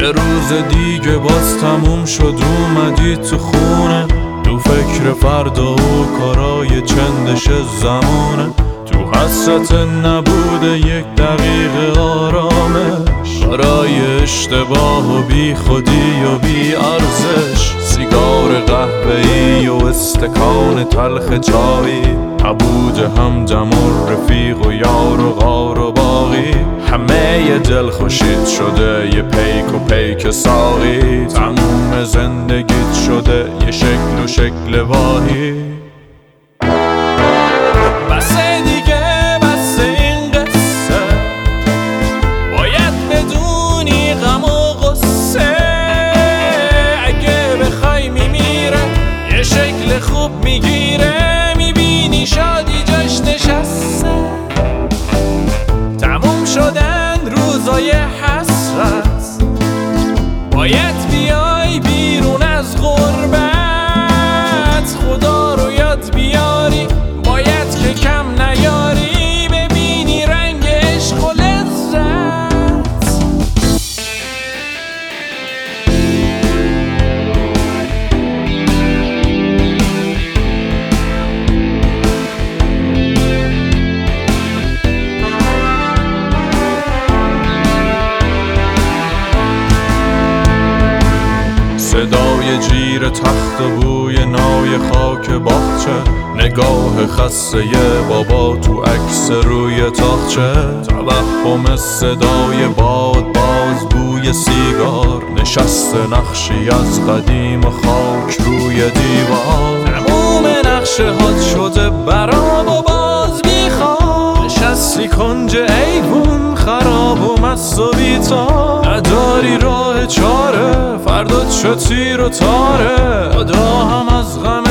یه روز دیگه باز تموم شد اومدی تو خونه، تو فکر فردا و کارای چندش زمونه، تو حسرت نبوده یک دقیقه آرامش، برای اشتباه و بی خودی و بی ارزش. سیگار قهوه‌ای و استکان تلخ چایی، نبود همدم و رفیق و یار و غار و باقی، همه ی دل خوشید شده یه پیک و پیک ساقی، تموم زندگیت شده یه شکل و شکل واهی. بسه دیگه بسه این قصه، باید بدونی غم و غصه، اگه بخوای میمیره یه شکل خوب میگیره، میبینی شادی جاش نشسته، تموم شدن روزای حسرت، باید بیای بیرون از غربت، خدا رو یاد بیاری باید که کم نیاری، ببینی رنگ عشق و لذت. صدای جیر تخت و بوی نای خاک باغچه، نگاه خسته بابا تو عکس روی تاقچه، توهم صدای باد باز بوی سیگار، نشسته نقشی از قدیم خاک روی دیوار، تموم نقشه هات شده برام و باز بیخواد، نشستی کنج ایوون خراب و مست و بی‌تاب، نداری راه چاره فردات شد تیر و تاره، خدا هم از غم